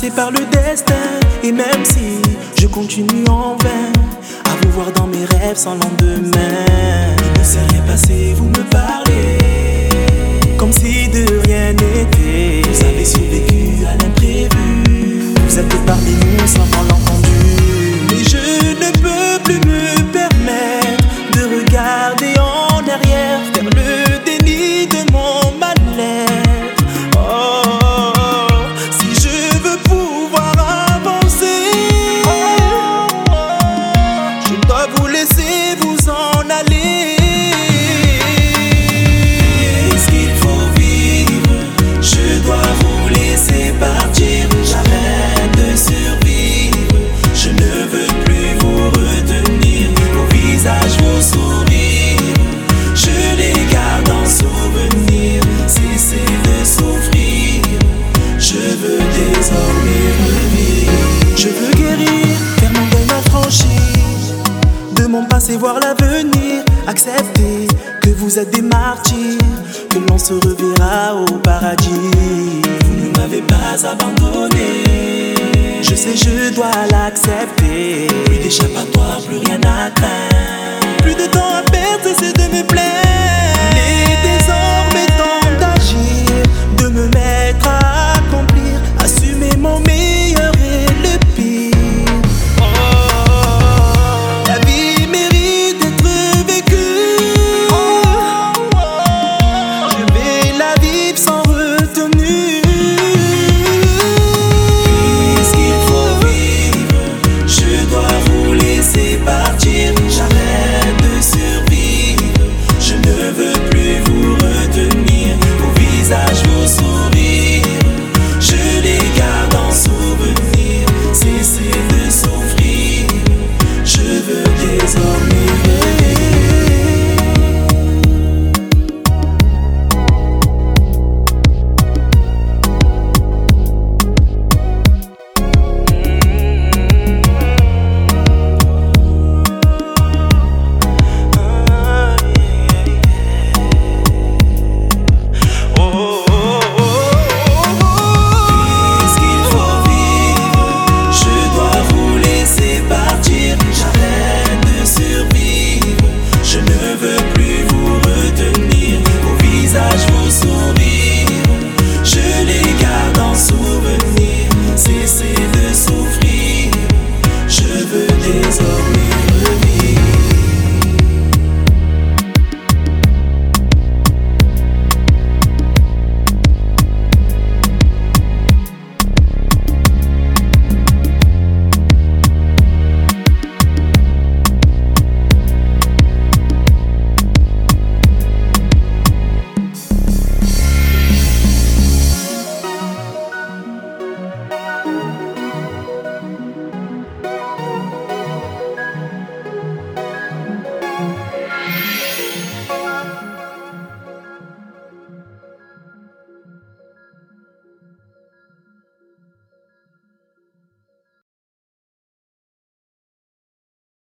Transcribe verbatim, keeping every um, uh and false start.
passé par le destin. Et même si je continue en vain à vous voir dans mes rêves sans lendemain, il ne s'est rien passé, vous me parlez comme si de rien n'était. Vous avez survécu à l'imprévu, vous êtes parmi nous sans malentendu. Mais je ne peux plus me permettre de regarder en arrière, faire le déni de mon mal-être. Oh, oh, oh, si je veux pouvoir avancer, oh, oh, je dois vous laisser vous en aller. Est-ce qu'il faut vivre? Je dois vous laisser partir. J'arrête de survivre, je ne veux plus vous retenir. Vos visages, vos sourires, je les garde en souvenir. Cessez de souffrir, je veux désormais revivre. Je veux guérir, faire mon deuil affranchi de mon passé, voir l'avenir. Accepter que vous êtes des martyrs, que l'on se reverra au paradis. Vous ne m'avez pas abandonné, je sais je dois l'accepter. Plus d'échappatoire, plus rien à craindre, plus de temps à perdre, cessez de me plaindre.